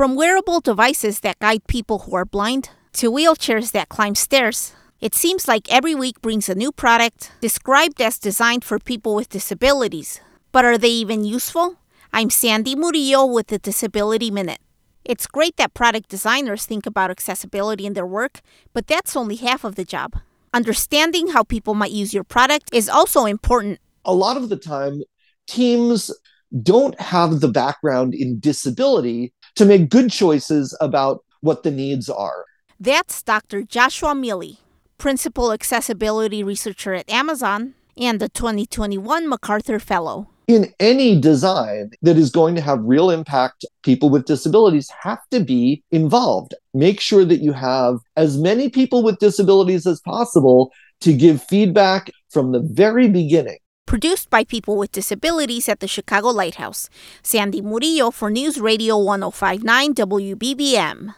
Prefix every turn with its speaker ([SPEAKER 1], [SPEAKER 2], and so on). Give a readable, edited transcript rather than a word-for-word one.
[SPEAKER 1] From wearable devices that guide people who are blind to wheelchairs that climb stairs, it seems like every week brings a new product described as designed for people with disabilities. But are they even useful? I'm Sandy Murillo with the Disability Minute. It's great that product designers think about accessibility in their work, but that's only half of the job. Understanding how people might use your product is also important.
[SPEAKER 2] A lot of the time, teams don't have the background in disability to make good choices about what the needs are.
[SPEAKER 1] That's Dr. Joshua Mealy, Principal Accessibility Researcher at Amazon and the 2021 MacArthur Fellow.
[SPEAKER 2] In any design that is going to have real impact, people with disabilities have to be involved. Make sure that you have as many people with disabilities as possible to give feedback from the very beginning.
[SPEAKER 1] Produced by people with disabilities at the Chicago Lighthouse. Sandy Murillo for News Radio 1059 WBBM.